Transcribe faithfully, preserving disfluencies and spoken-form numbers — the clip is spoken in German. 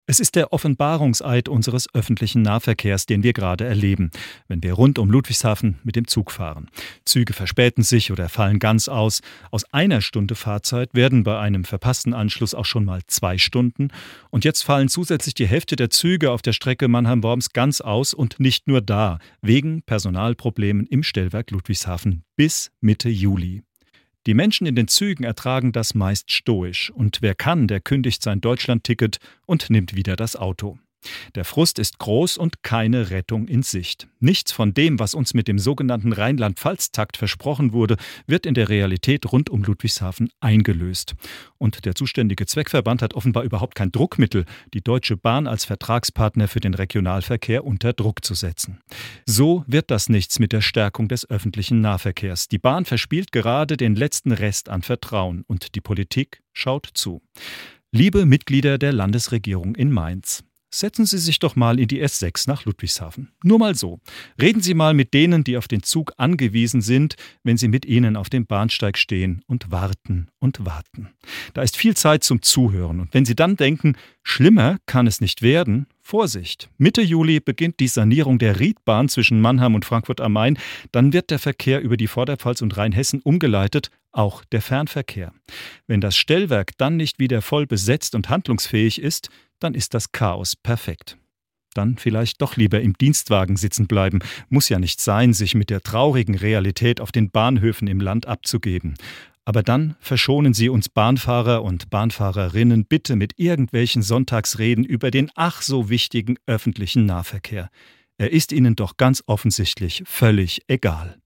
Es ist der Offenbarungseid unseres öffentlichen Nahverkehrs, den wir gerade erleben, wenn wir rund um Ludwigshafen mit dem Zug fahren. Züge verspäten sich oder fallen ganz aus. Aus einer Stunde Fahrzeit werden bei einem verpassten Anschluss auch schon mal zwei Stunden. Und jetzt fallen zusätzlich die Hälfte der Züge auf der Strecke Mannheim-Worms ganz aus und nicht nur da, wegen Personalproblemen im Stellwerk Ludwigshafen bis Mitte Juli. Die Menschen in den Zügen ertragen das meist stoisch und wer kann, der kündigt sein Deutschlandticket und nimmt wieder das Auto. Der Frust ist groß und keine Rettung in Sicht. Nichts von dem, was uns mit dem sogenannten Rheinland-Pfalz-Takt versprochen wurde, wird in der Realität rund um Ludwigshafen eingelöst. Und der zuständige Zweckverband hat offenbar überhaupt kein Druckmittel, die Deutsche Bahn als Vertragspartner für den Regionalverkehr unter Druck zu setzen. So wird das nichts mit der Stärkung des öffentlichen Nahverkehrs. Die Bahn verspielt gerade den letzten Rest an Vertrauen und die Politik schaut zu. Liebe Mitglieder der Landesregierung in Mainz, setzen Sie sich doch mal in die S sechs nach Ludwigshafen. Nur mal so. Reden Sie mal mit denen, die auf den Zug angewiesen sind, wenn sie mit Ihnen auf dem Bahnsteig stehen und warten und warten. Da ist viel Zeit zum Zuhören. Und wenn Sie dann denken, schlimmer kann es nicht werden, Vorsicht! Mitte Juli beginnt die Sanierung der Riedbahn zwischen Mannheim und Frankfurt am Main. Dann wird der Verkehr über die Vorderpfalz und Rheinhessen umgeleitet, auch der Fernverkehr. Wenn das Stellwerk dann nicht wieder voll besetzt und handlungsfähig ist, dann ist das Chaos perfekt. Dann vielleicht doch lieber im Dienstwagen sitzen bleiben. Muss ja nicht sein, sich mit der traurigen Realität auf den Bahnhöfen im Land abzugeben. Aber dann verschonen Sie uns Bahnfahrer und Bahnfahrerinnen bitte mit irgendwelchen Sonntagsreden über den ach so wichtigen öffentlichen Nahverkehr. Er ist Ihnen doch ganz offensichtlich völlig egal.